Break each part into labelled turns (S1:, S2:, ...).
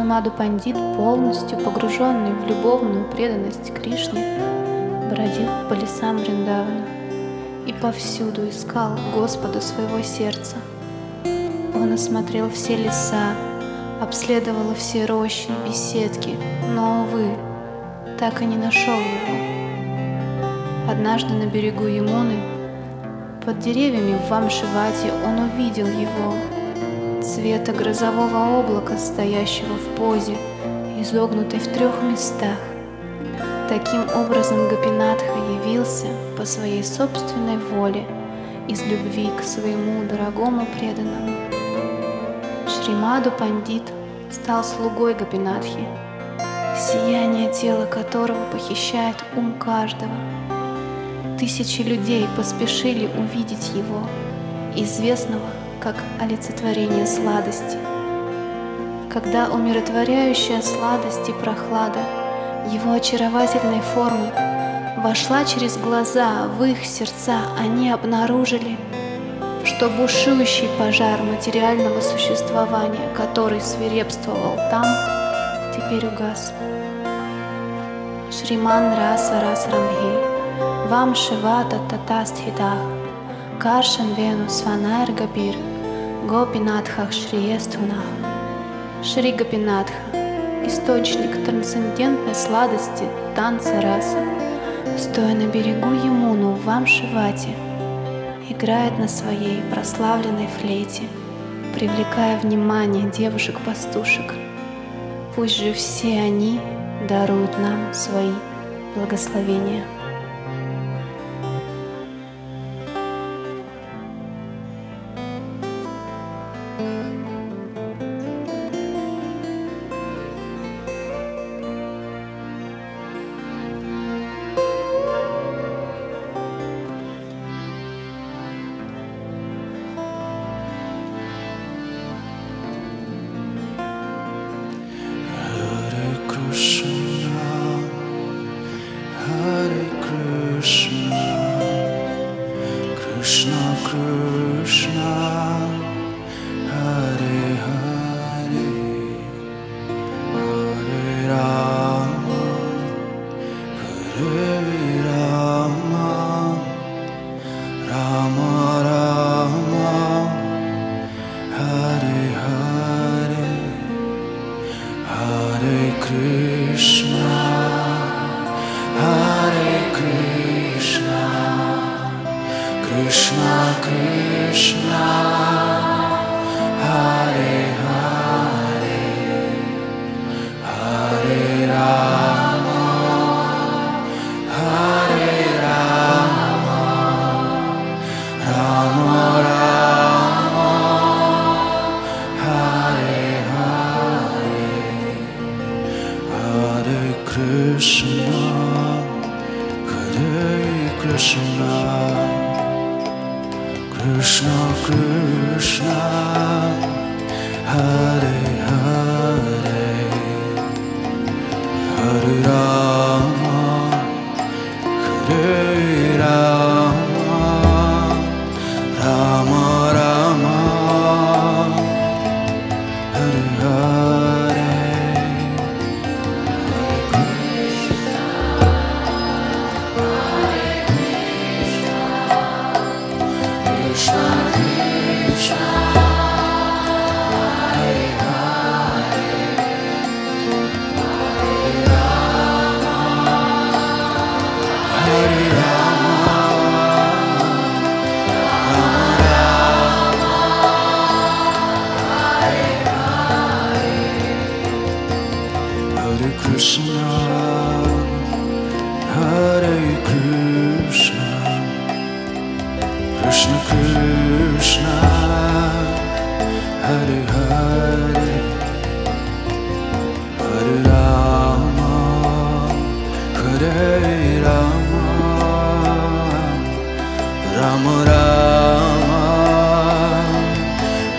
S1: Шримаду Пандит, полностью погруженный в любовную преданность Кришне, бродил по лесам Вриндавана и повсюду искал Господа своего сердца. Он осмотрел все леса, обследовал все рощи и беседки, но, увы, так и не нашел его. Однажды на берегу Ямуны, под деревьями в Вамшивате, он увидел его, цвета грозового облака, стоящего в позе, изогнутой в 3 местах. Таким образом Гопинатха явился по своей собственной воле из любви к своему дорогому преданному. Шримаду Пандит стал слугой Гопинатхи, сияние тела которого похищает ум каждого. Тысячи людей поспешили увидеть его, известного как олицетворение сладости. Когда умиротворяющая сладость и прохлада его очаровательной формы вошла через глаза в их сердца, они обнаружили, что бушующий пожар материального существования, который свирепствовал там, теперь угас. Шриман Раса Расрамхи, Вам Шивата Татастхитах, Каршан Вену Сванайр Гапир, Гопинатхах Шриестхунах. Шри Гопинатха, источник трансцендентной сладости танца раса, стоя на берегу Ямуну в Вамшивате, играет на своей прославленной флейте, привлекая внимание девушек-пастушек. Пусть же все они даруют нам свои благословения.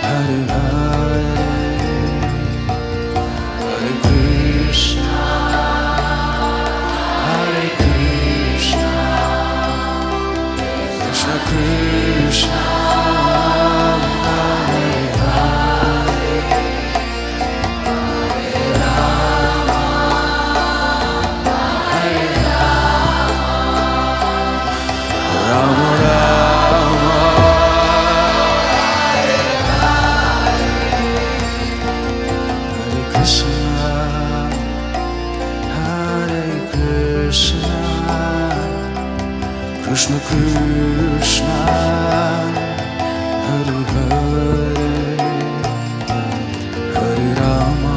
S2: Krishna Krishna Krishna, Hare Hare, Hare Rama,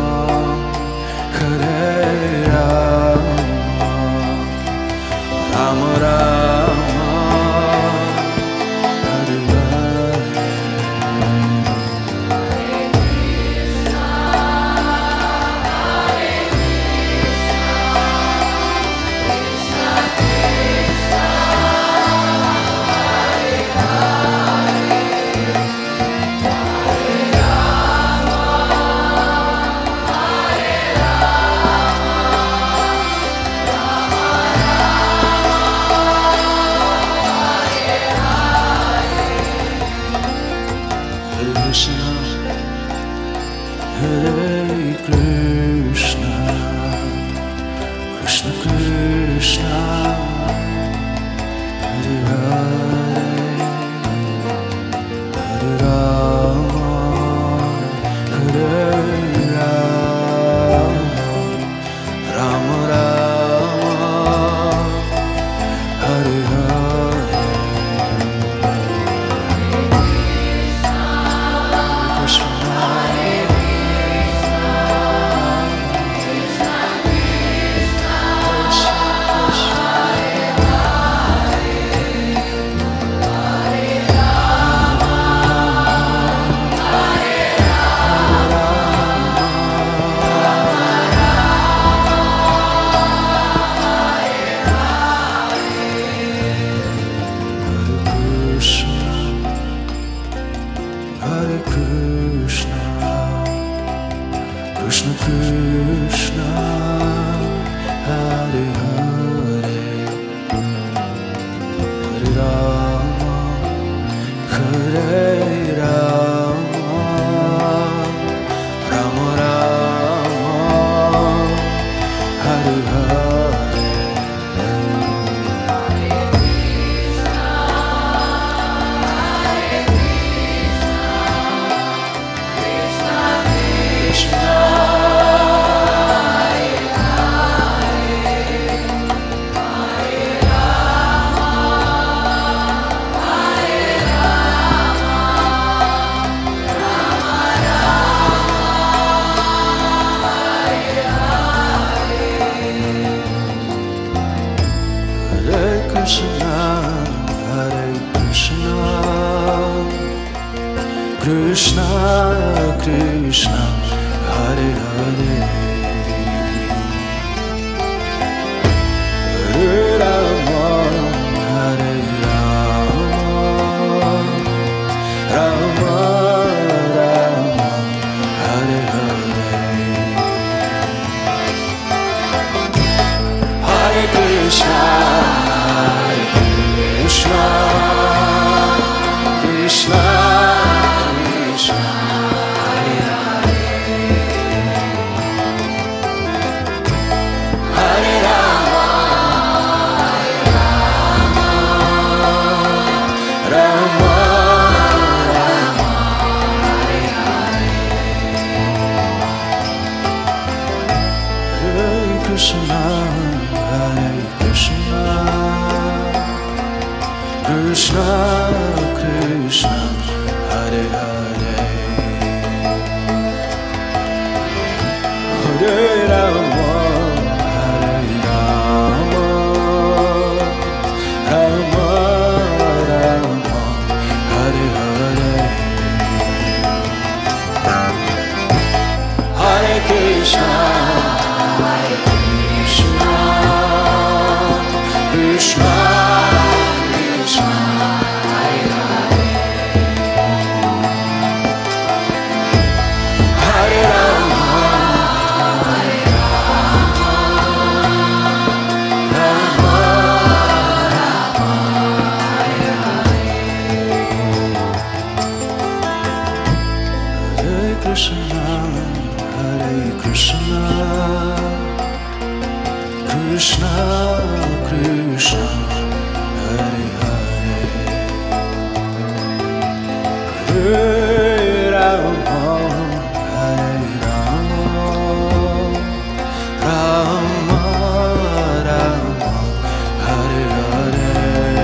S2: Hare Rama, Rama Rama, Hare Hare. Hare Krishna, Krishna Krishna, Hare Hare, Hare Rama, Hare Rama, Rama Rama, Hare Hare. Hare Krishna, Krishna Krishna, Hare Hare, Hare Rama, Hare Rama, Rama Rama, Hare Hare. Hare Krishna, Hare Krishna, Krishna Krishna, Hare Hare, Hare Rama, Hare Rama, Rama Rama, Hare Hare, Hare Krishna, Hare Krishna, Krishna Krishna, Hare Hare, Hare Rama, Rama Rama, Hare Hare, Hare Krishna, Hare Krishna, Krishna Krishna, Hare Hare, Hare Rama, Hare Rama, Rama Rama, Hare Hare, Hare Krishna, Hare Krishna, Krishna Krishna, Hare Hare, Hare Rama, Hare Rama, Rama Rama, Hare Hare, Hare Krishna, Hare Krishna, Krishna Krishna, Hare Hare, Hare Rama, Hare Rama, Rama Rama, Hare Hare,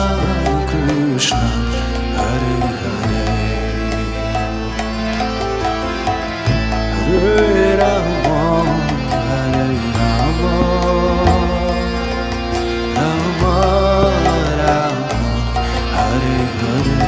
S2: Krishna, Hare Hare, Hare Rama, Hare Rama, Rama Rama, Hare Hare.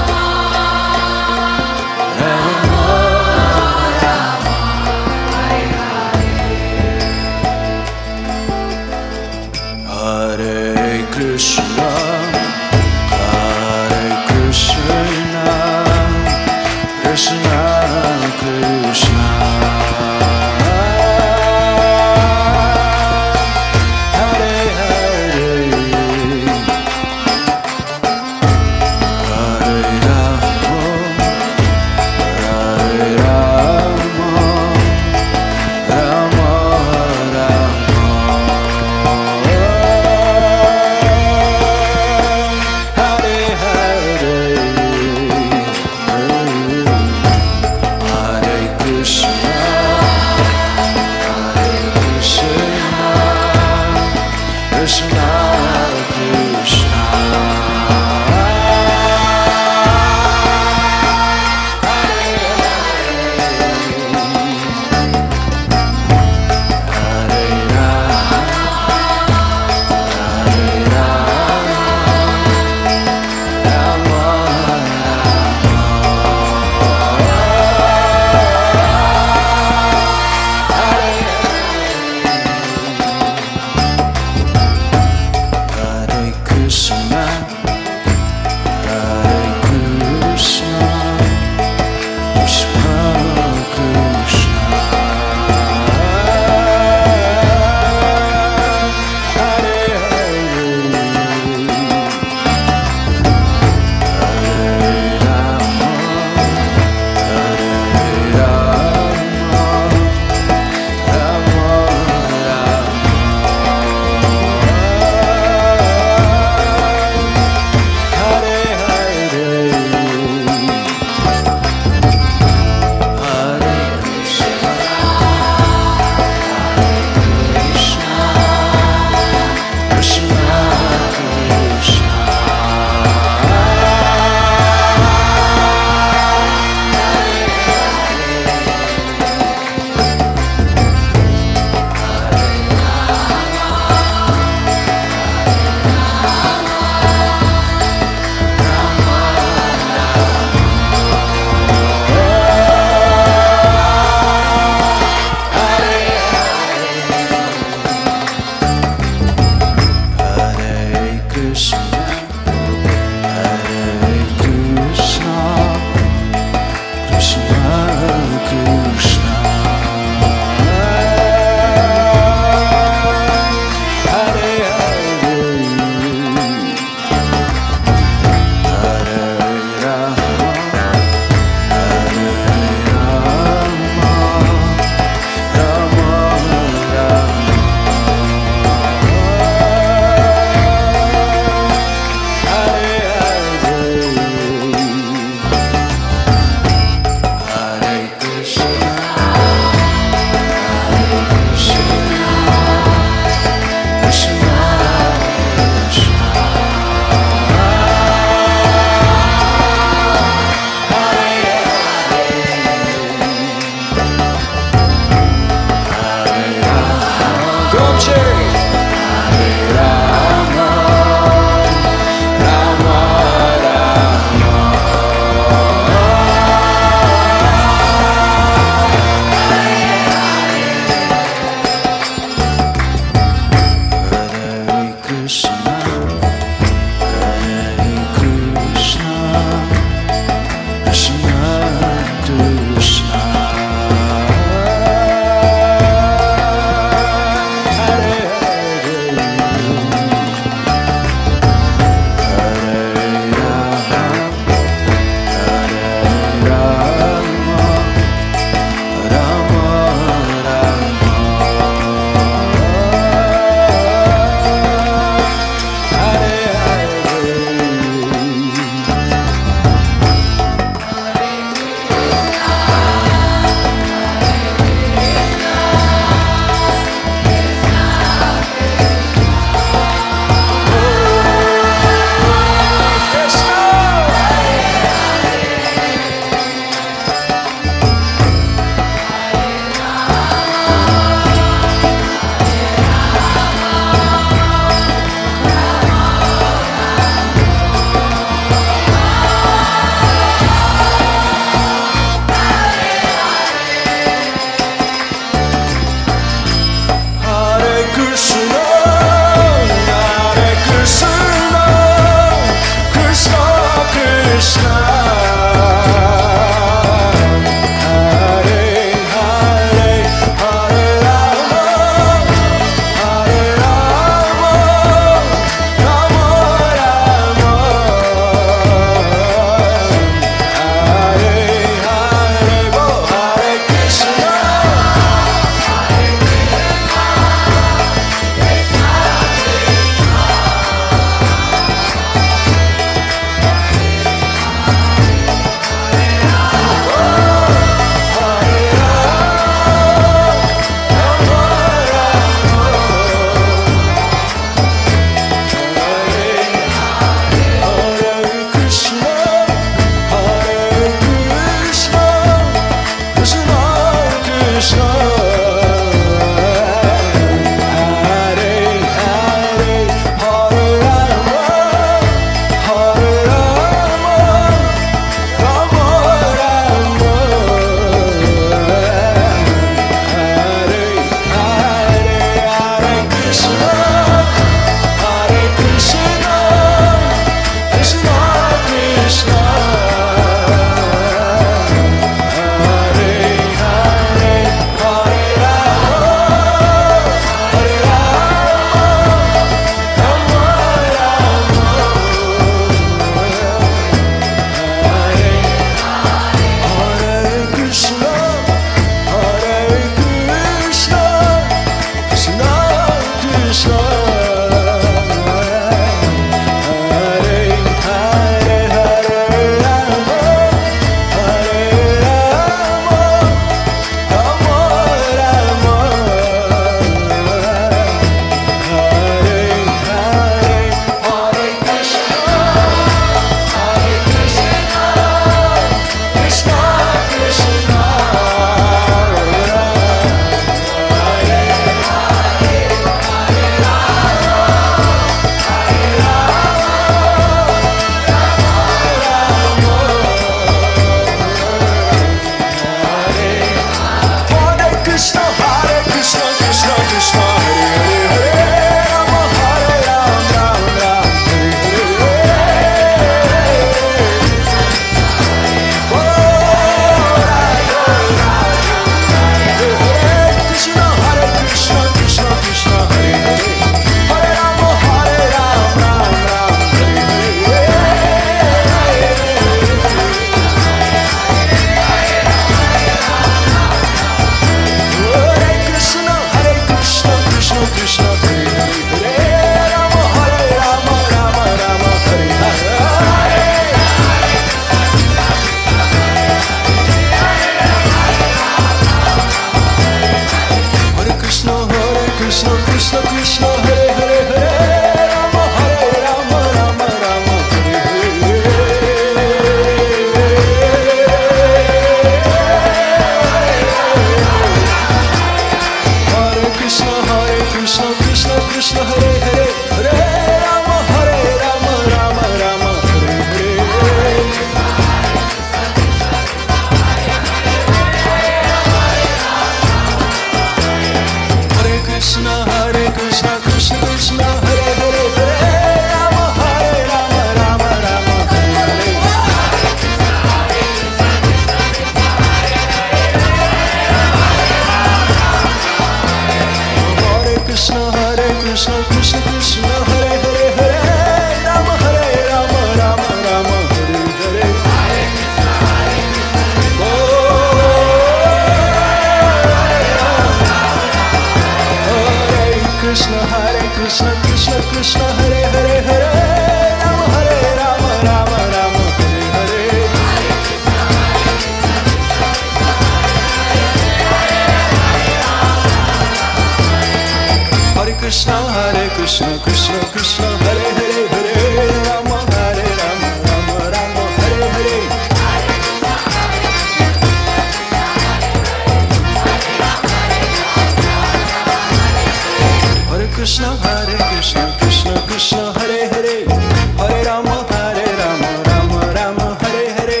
S2: Hare Rama, Hare Rama, Rama Rama, Hare Hare.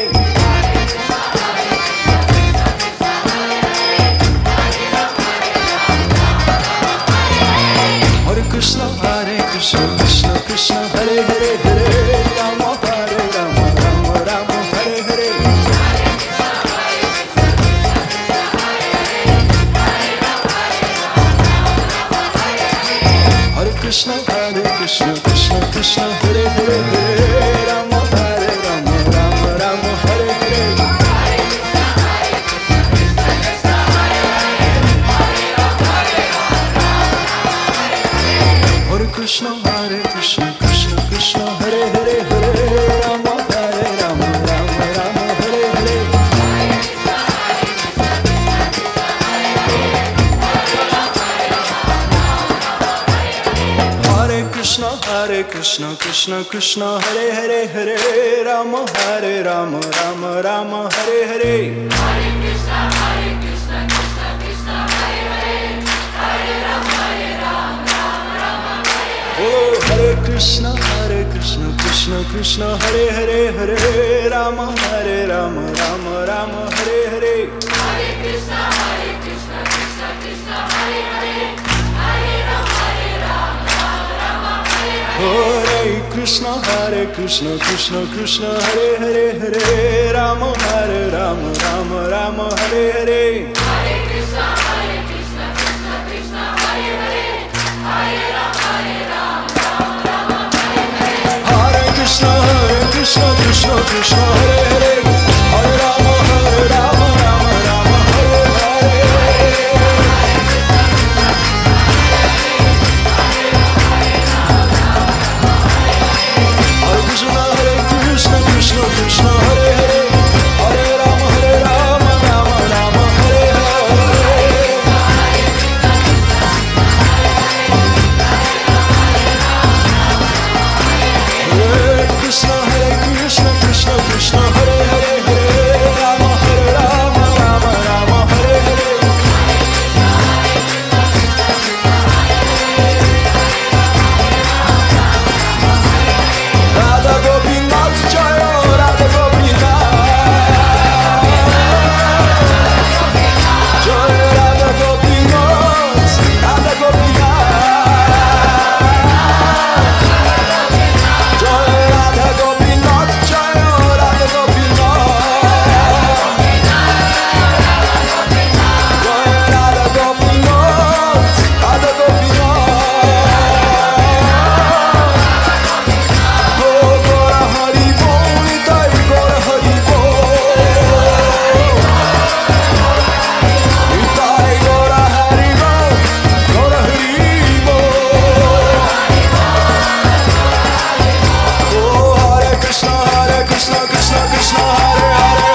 S2: Hare Krishna, Krishna Krishna, Hare Hare, Hare Rama, Hare Rama, Rama Rama, Hare Hare. Hare Krishna, Krishna Krishna, Hare Hare, Hare Rama, Hare Rama, Rama Rama, Hare Hare. Hare Krishna, Krishna Krishna, Hare Hare, Hare Rama, Hare Rama, Rama Rama, Hare Hare. Hare Krishna, Krishna Krishna, Hare Hare, Hare Rama, Hare Rama, Rama Rama, Hare Hare. Oh, Hare Krishna, Krishna Krishna, Hare Hare, Hare Rama, Hare Rama, Rama Rama, Hare Hare.
S3: Hare Krishna, Krishna Krishna, Hare Hare, Hare Rama, Rama, Hare Hare.
S2: Hare Krishna, Krishna Krishna, Hare Hare, Hare Rama, Hare Rama, Rama Rama, Hare Hare.
S3: Hare Krishna, Krishna Krishna, Hare Hare, Hare Rama, Rama, Hare Hare.
S2: Hare Krishna, Krishna Krishna, Hare Hare, Hare Rama, Rama Rama, Hare Hare. Hare Krishna, Krishna Krishna, Hare Hare, Hare Rama, Rama Rama, Hare Hare. Hare Krishna, Krishna Krishna, Hare Hare, Hare Rama, Rama Rama, Hare Hare. Radha Gopinath Jaya, Radha Gopinath. Jaya Radha Gopinath, Radha Gopinath. Jaya Radha Gopinath, Jaya Radha Gopinath. Jaya Radha Gopinath, Radha Gopinath. Oh, Gora Hari Bol, Nitai Gora Hari Bol. Nitai Gora Hari Bol, Gora Hari Bol. Oh, Hare Krishna, Krishna Krishna, Hare Hare.